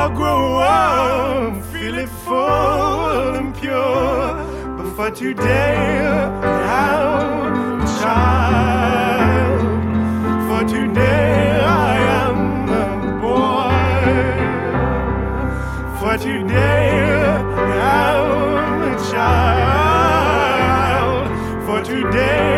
I'll grow up, feel it full and pure. But for today, I'm a child. For today, I am a boy. For today, I'm a child. For today,